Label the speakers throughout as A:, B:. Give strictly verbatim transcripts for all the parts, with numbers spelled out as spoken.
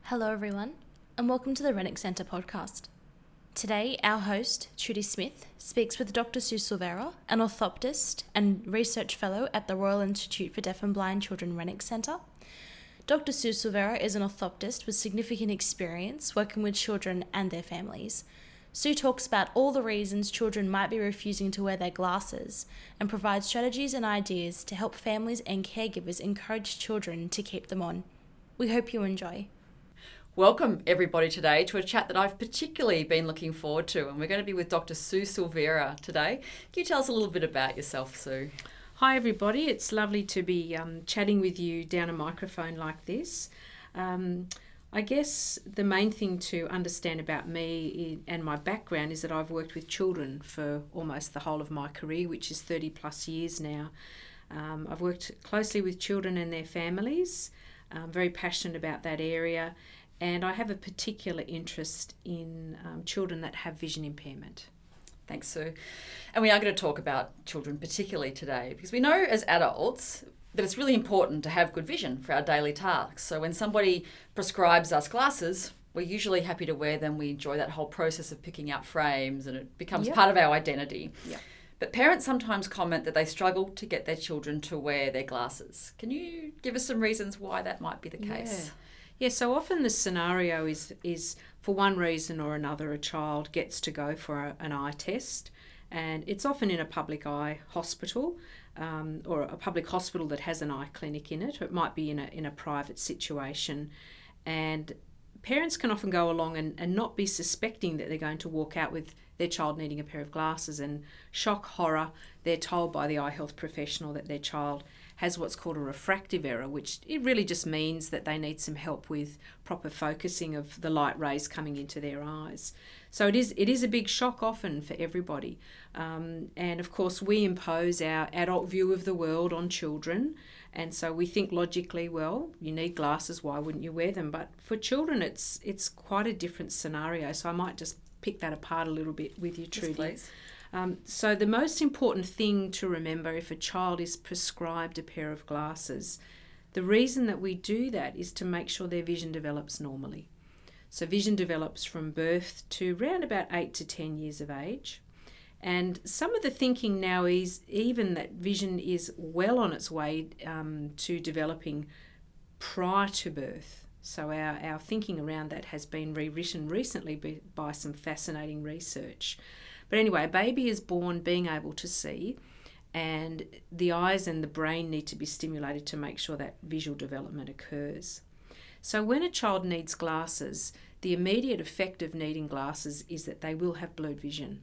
A: Hello everyone, and welcome to the Renwick Centre podcast. Today, our host, Trudy Smith, speaks with Doctor Sue Silvera, an orthoptist and research fellow at the Royal Institute for Deaf and Blind Children Renwick Centre. Doctor Sue Silvera is an orthoptist with significant experience working with children and their families. Sue talks about all the reasons children might be refusing to wear their glasses and provides strategies and ideas to help families and caregivers encourage children to keep them on. We hope you enjoy.
B: Welcome everybody today to a chat that I've particularly been looking forward to, and we're going to be with Doctor Sue Silvera today. Can you tell us a little bit about yourself, Sue?
C: Hi everybody, it's lovely to be um, chatting with you down a microphone like this. Um, I guess the main thing to understand about me and my background is that I've worked with children for almost the whole of my career, which is thirty plus years now. Um, I've worked closely with children and their families. I'm very passionate about that area. And I have a particular interest in um, children that have vision impairment.
B: Thanks, Sue. And we are going to talk about children particularly today because we know as adults that it's really important to have good vision for our daily tasks. So when somebody prescribes us glasses, we're usually happy to wear them. We enjoy that whole process of picking out frames and it becomes
C: Yep.
B: part of our identity.
C: Yep.
B: But parents sometimes comment that they struggle to get their children to wear their glasses. Can you give us some reasons why that might be the case?
C: Yeah. Yeah, so often the scenario is, is for one reason or another, a child gets to go for a, an eye test, and it's often in a public eye hospital um, or a public hospital that has an eye clinic in it, or it might be in a, in a private situation. And parents can often go along and, and not be suspecting that they're going to walk out with their child needing a pair of glasses, and shock horror, they're told by the eye health professional that their child has what's called a refractive error, which it really just means that they need some help with proper focusing of the light rays coming into their eyes. So it is it is a big shock often for everybody. Um, and of course we impose our adult view of the world on children, and so we think logically, well, you need glasses, why wouldn't you wear them? But for children it's it's quite a different scenario, so I might just pick that apart a little bit with you, Trudy.
B: Yes, please.
C: Um, so the most important thing to remember if a child is prescribed a pair of glasses, the reason that we do that is to make sure their vision develops normally. So vision develops from birth to around about eight to ten years of age. And some of the thinking now is even that vision is well on its way um, to developing prior to birth. So our, our thinking around that has been rewritten recently by, by some fascinating research. But anyway, a baby is born being able to see, and the eyes and the brain need to be stimulated to make sure that visual development occurs. So when a child needs glasses, the immediate effect of needing glasses is that they will have blurred vision.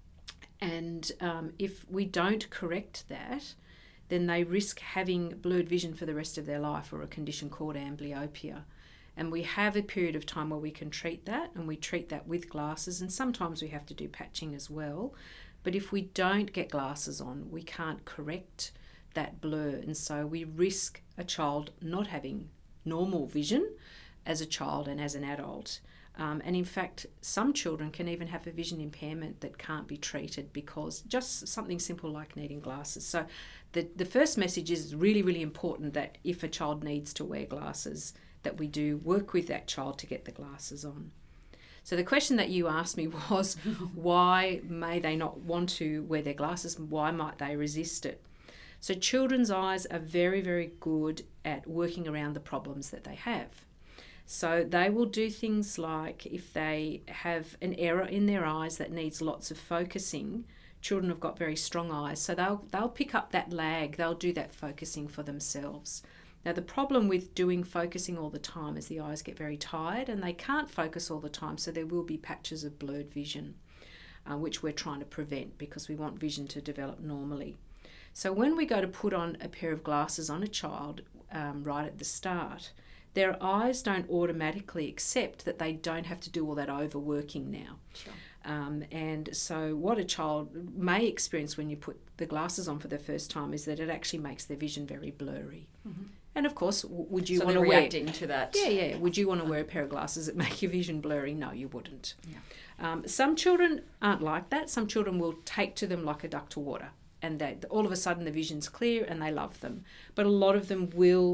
C: And um, if we don't correct that, then they risk having blurred vision for the rest of their life, or a condition called amblyopia. And we have a period of time where we can treat that, and we treat that with glasses, and sometimes we have to do patching as well. But if we don't get glasses on, we can't correct that blur, and so we risk a child not having normal vision as a child and as an adult. Um, and in fact, some children can even have a vision impairment that can't be treated because just something simple like needing glasses. So the, the first message is really, really important that if a child needs to wear glasses, that we do work with that child to get the glasses on. So the question that you asked me was, why may they not want to wear their glasses? Why might they resist it? So children's eyes are very, very good at working around the problems that they have. So they will do things like if they have an error in their eyes that needs lots of focusing, children have got very strong eyes, so they'll they'll pick up that lag, they'll do that focusing for themselves. Now the problem with doing focusing all the time is the eyes get very tired and they can't focus all the time, so there will be patches of blurred vision, uh, which we're trying to prevent because we want vision to develop normally. So when we go to put on a pair of glasses on a child um, right at the start, their eyes don't automatically accept that they don't have to do all that overworking now.
B: Sure.
C: Um, and so what a child may experience when you put the glasses on for the first time is that it actually makes their vision very blurry.
B: Mm-hmm.
C: And of course, w- would you
B: so
C: want to
B: they're
C: wear...
B: reacting to that?
C: Yeah, yeah. Would you want to wear a pair of glasses that make your vision blurry? No, you wouldn't.
B: Yeah.
C: Um, some children aren't like that. Some children will take to them like a duck to water, and they, all of a sudden the vision's clear and they love them. But a lot of them will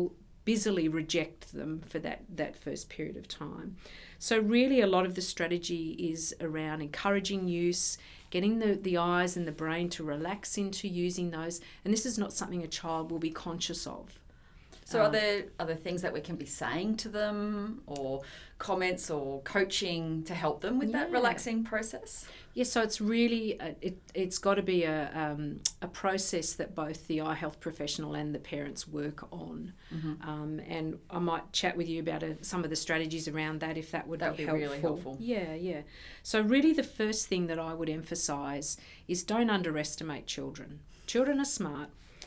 C: busily reject them for that, that first period of time. So really a lot of the strategy is around encouraging use, getting the, the eyes and the brain to relax into using those. And this is not something a child will be conscious of.
B: So um, are there are there things that we can be saying to them, or comments or coaching to help them with yeah. that relaxing process?
C: Yes, yeah, so it's really, a, it, it's got to be a, um, a process that both the eye health professional and the parents work on. Mm-hmm. Um, and I might chat with you about a, some of the strategies around that if that would
B: that
C: be,
B: would be
C: helpful.
B: really helpful.
C: Yeah, yeah. So really the first thing that I would emphasise is don't underestimate children. Children are smart,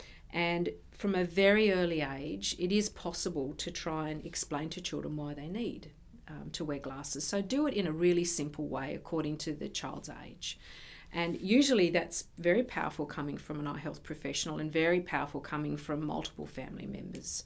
C: and from a very early age, it is possible to try and explain to children why they need um, to wear glasses. So do it in a really simple way according to the child's age. And usually that's very powerful coming from an eye health professional and very powerful coming from multiple family members.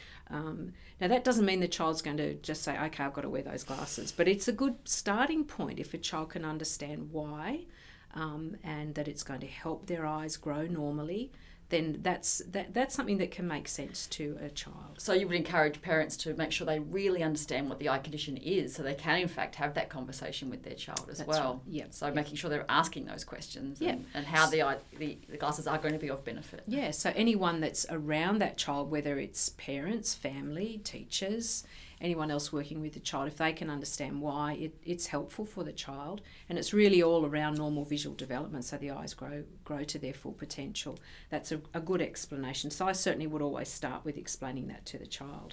C: Um, now that doesn't mean the child's going to just say, okay, I've got to wear those glasses, but it's a good starting point if a child can understand why um, and that it's going to help their eyes grow normally. Then that's that, that's something that can make sense to a child.
B: So you would encourage parents to make sure they really understand what the eye condition is, so they can in fact have that conversation with their child as
C: that's
B: well.
C: Right. Yep.
B: So
C: yep.
B: making sure they're asking those questions
C: yep.
B: and, and how the, eye, the the glasses are going to be of benefit.
C: Yeah, so anyone that's around that child, whether it's parents, family, teachers, anyone else working with the child, if they can understand why, it, it's helpful for the child. And it's really all around normal visual development, so the eyes grow grow to their full potential. That's a, a good explanation. So I certainly would always start with explaining that to the child.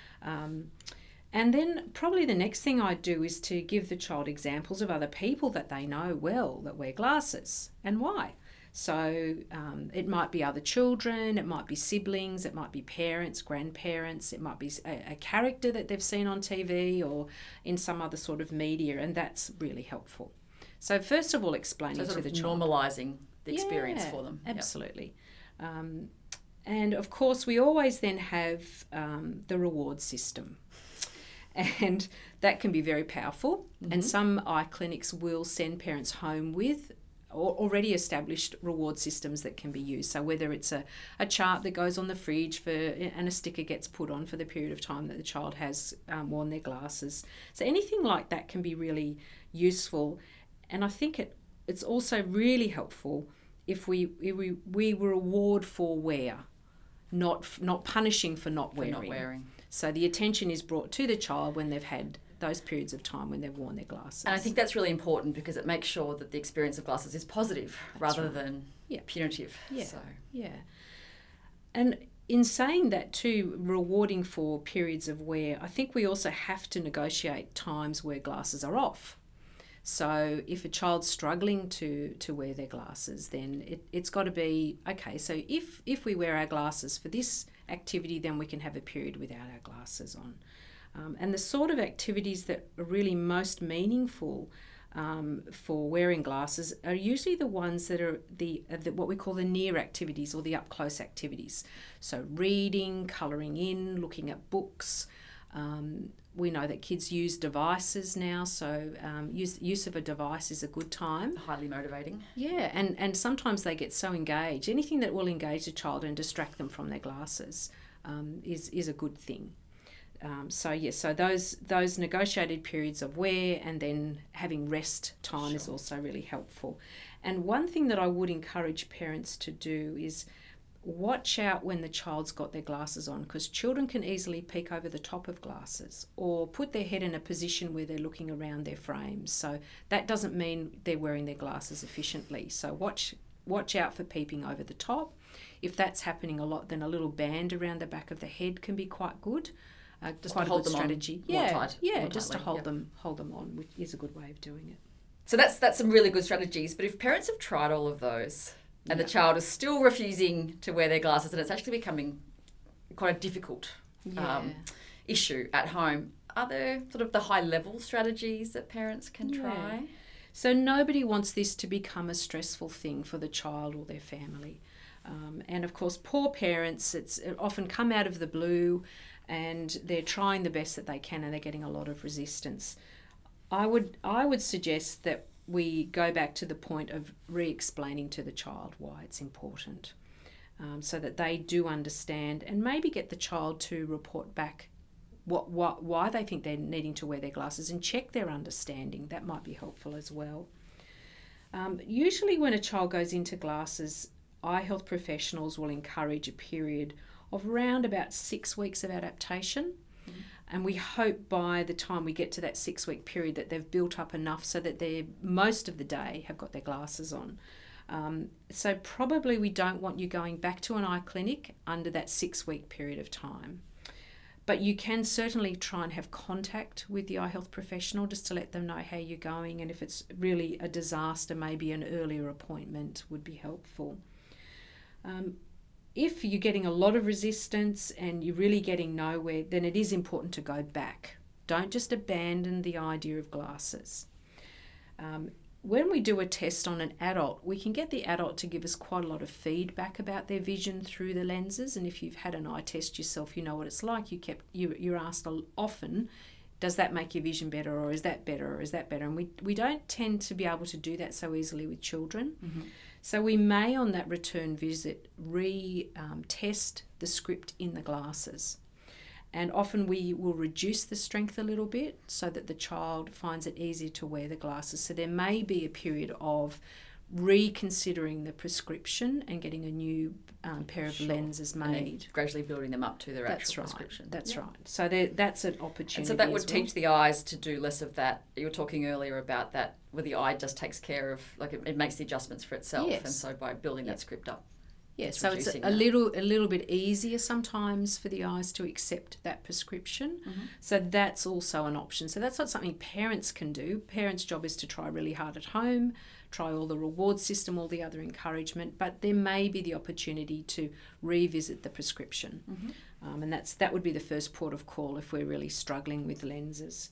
C: Um, and then probably the next thing I'd do is to give the child examples of other people that they know well that wear glasses and why. So um, it might be other children, it might be siblings, it might be parents, grandparents, it might be a, a character that they've seen on T V or in some other sort of media, and that's really helpful. So first of all, explaining
B: so sort
C: to
B: of
C: the child.
B: Normalising the experience
C: yeah,
B: for them.
C: Absolutely. Yep. Um, and of course, we always then have um, the reward system. And that can be very powerful. Mm-hmm. And some eye clinics will send parents home with already established reward systems that can be used. So whether it's a, a chart that goes on the fridge for and a sticker gets put on for the period of time that the child has um, worn their glasses. So anything like that can be really useful. And I think it it's also really helpful if we we, we reward for wear, not not punishing for not wearing.
B: For not wearing.
C: So the attention is brought to the child when they've had those periods of time when they've worn their glasses.
B: And I think that's really important because it makes sure that the experience of glasses is positive that's rather right. than
C: yeah.
B: punitive.
C: Yeah,
B: so.
C: yeah. And in saying that too, rewarding for periods of wear, I think we also have to negotiate times where glasses are off. So if a child's struggling to, to wear their glasses, then it, it's got to be, okay, so if, if we wear our glasses for this activity, then we can have a period without our glasses on. Um, and the sort of activities that are really most meaningful um, for wearing glasses are usually the ones that are the, uh, the what we call the near activities or the up-close activities. So reading, colouring in, looking at books. Um, we know that kids use devices now, so um, use, use of a device is a good time.
B: Highly motivating.
C: Yeah, and, and sometimes they get so engaged. Anything that will engage the child and distract them from their glasses um, is, is a good thing. Um, so yes, so those those negotiated periods of wear and then having rest time sure. is also really helpful. And one thing that I would encourage parents to do is watch out when the child's got their glasses on, because children can easily peek over the top of glasses or put their head in a position where they're looking around their frames. So that doesn't mean they're wearing their glasses efficiently. So watch watch out for peeping over the top. If that's happening a lot, then a little band around the back of the head can be quite good. Uh,
B: just
C: quite
B: to hold
C: a good
B: them
C: strategy.
B: On
C: yeah,
B: more tight,
C: yeah,
B: more
C: just
B: tightly,
C: to hold
B: yep.
C: them hold them on, which is a good way of doing it.
B: So that's that's some really good strategies. But if parents have tried all of those and
C: yeah.
B: the child is still refusing to wear their glasses, and it's actually becoming quite a difficult
C: yeah.
B: um, issue at home, are there sort of the high level strategies that parents can
C: yeah.
B: try?
C: So nobody wants this to become a stressful thing for the child or their family. Um, and of course, poor parents, it's it often come out of the blue and they're trying the best that they can and they're getting a lot of resistance. I would I would suggest that we go back to the point of re-explaining to the child why it's important. um, so that they do understand, and maybe get the child to report back what, what why they think they're needing to wear their glasses, and check their understanding. That might be helpful as well. Um, usually when a child goes into glasses, eye health professionals will encourage a period of around about six weeks of adaptation. Mm-hmm. And we hope by the time we get to that six week period that they've built up enough so that they most of the day have got their glasses on. Um, so probably we don't want you going back to an eye clinic under that six week period of time. But you can certainly try and have contact with the eye health professional just to let them know how you're going, and if it's really a disaster, maybe an earlier appointment would be helpful. Um, if you're getting a lot of resistance and you're really getting nowhere, then it is important to go back. Don't just abandon the idea of glasses. Um, when we do a test on an adult, we can get the adult to give us quite a lot of feedback about their vision through the lenses. And if you've had an eye test yourself, you know what it's like. You kept you, you're asked often, does that make your vision better, or is that better, or is that better? And we, we don't tend to be able to do that so easily with children. Mm-hmm. So we may, on that return visit, re-test um, the script in the glasses. And often we will reduce the strength a little bit so that the child finds it easier to wear the glasses. So there may be a period of reconsidering the prescription and getting a new um, pair of sure. lenses made.
B: Gradually building them up to their
C: that's
B: actual
C: right.
B: prescription.
C: That's yeah. right. So there, that's an opportunity.
B: And so that would
C: as well.
B: teach the eyes to do less of that. You were talking earlier about that, where the eye just takes care of, like it, it makes the adjustments for itself.
C: Yes.
B: And so by building
C: yeah.
B: that script up.
C: Yeah,
B: it's
C: so it's a, a little a little bit easier sometimes for the eyes to accept that prescription. Mm-hmm. So that's also an option. So that's not something parents can do. Parents' job is to try really hard at home, try all the reward system, all the other encouragement, but there may be the opportunity to revisit the prescription. Mm-hmm. Um, and that's that would be the first port of call if we're really struggling with lenses.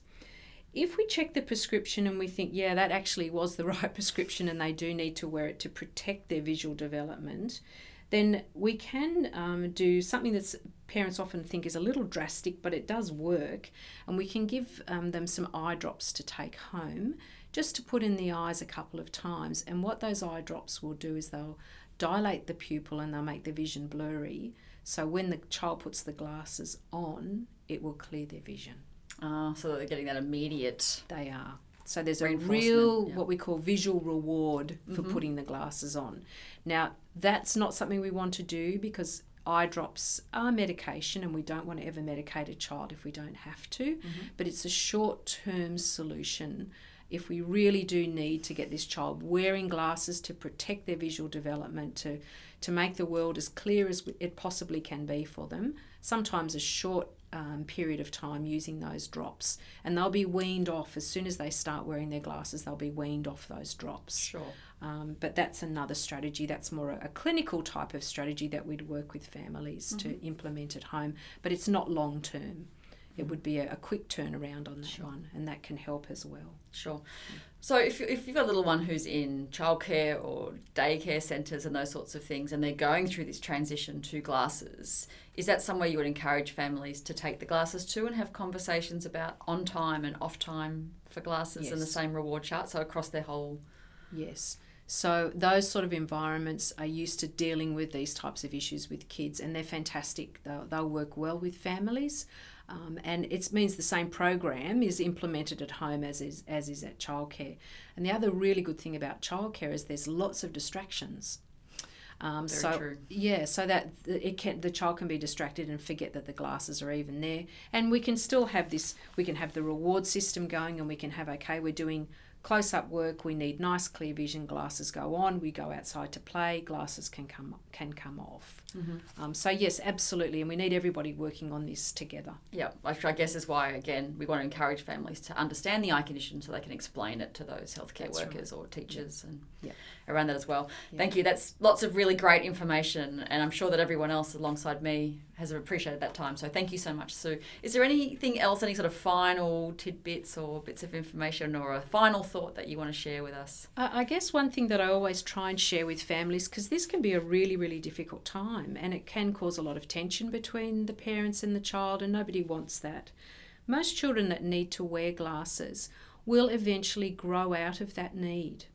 C: If we check the prescription and we think, yeah, that actually was the right prescription and they do need to wear it to protect their visual development, then we can um, do something that parents often think is a little drastic, but it does work. And we can give um, them some eye drops to take home, just to put in the eyes a couple of times. And what those eye drops will do is they'll dilate the pupil and they'll make the vision blurry. So when the child puts the glasses on, it will clear their vision.
B: Uh, so that they're getting that immediate...
C: They are. So there's a real, yeah. what we call visual reward for mm-hmm. putting the glasses on. Now, that's not something we want to do because eye drops are medication and we don't want to ever medicate a child if we don't have to. Mm-hmm. But it's a short-term solution if we really do need to get this child wearing glasses to protect their visual development, to, to make the world as clear as it possibly can be for them. Sometimes a short Um, period of time using those drops, and they'll be weaned off as soon as they start wearing their glasses. They'll be weaned off those drops.
B: Sure. Um,
C: but that's another strategy. That's more a, a clinical type of strategy that we'd work with families mm-hmm. to implement at home, but it's not long term. It would be a, a quick turnaround on that sure. one, and that can help as well.
B: Sure. So if, if you've got a little one who's in childcare or daycare centres and those sorts of things, and they're going through this transition to glasses, is that somewhere you would encourage families to take the glasses to and have conversations about on time and off time for glasses yes. and the same reward chart, so across their whole...
C: Yes. So those sort of environments are used to dealing with these types of issues with kids, and they're fantastic. They'll, they'll work well with families. Um, and it means the same program is implemented at home as is as is at childcare. And the other really good thing about childcare is there's lots of distractions. Um,
B: Very
C: so
B: true.
C: yeah, so that it can the child can be distracted and forget that the glasses are even there. And we can still have this. We can have the reward system going, and we can have okay, we're doing close-up work. We need nice clear vision. Glasses go on. We go outside to play. Glasses can come can come off. Mm-hmm. Um, so yes, absolutely, and we need everybody working on this together.
B: Yeah, which I guess is why again we want to encourage families to understand the eye condition so they can explain it to those healthcare That's workers right. or teachers yeah. and
C: yeah.
B: around that as well.
C: Yeah.
B: Thank you. That's lots of really great information, and I'm sure that everyone else alongside me has appreciated that time. So thank you so much, Sue. Is there anything else, any sort of final tidbits or bits of information or a final thought that you want to share with us?
C: I guess one thing that I always try and share with families, because this can be a really, really difficult time and it can cause a lot of tension between the parents and the child, and nobody wants that. Most children that need to wear glasses will eventually grow out of that need.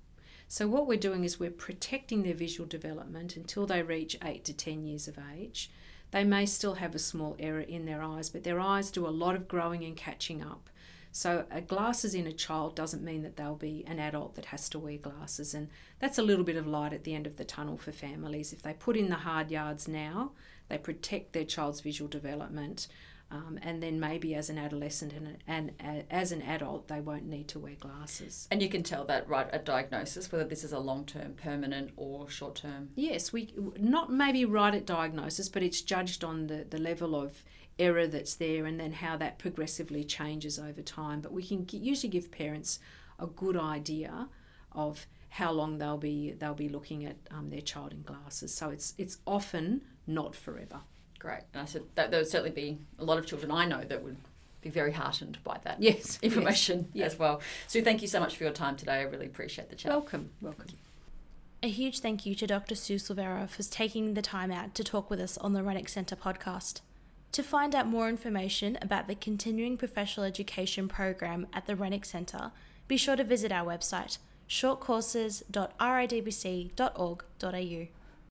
C: So what we're doing is we're protecting their visual development until they reach eight to ten years of age. They may still have a small error in their eyes, but their eyes do a lot of growing and catching up. So uh, glasses in a child doesn't mean that they'll be an adult that has to wear glasses, and that's a little bit of light at the end of the tunnel for families. If they put in the hard yards now, they protect their child's visual development, um, and then maybe as an adolescent and, and uh, as an adult they won't need to wear glasses.
B: And you can tell that right at diagnosis, whether this is a long-term, permanent or short-term.
C: Yes, we not maybe right at diagnosis, but it's judged on the, the level of error that's there and then how that progressively changes over time. But we can g- usually give parents a good idea of how long they'll be they'll be looking at um, their child in glasses. So it's it's often not forever.
B: Great. And I said that there would certainly be a lot of children I know that would be very heartened by that
C: yes,
B: information
C: yes.
B: as well. Sue, thank you so much for your time today. I really appreciate the chat.
C: Welcome, welcome.
A: A huge thank you to Doctor Sue Silvera for taking the time out to talk with us on the Rennick Centre podcast. To find out more information about the Continuing Professional Education program at the Rennick Centre, be sure to visit our website, shortcourses dot r i d b c dot org dot a u.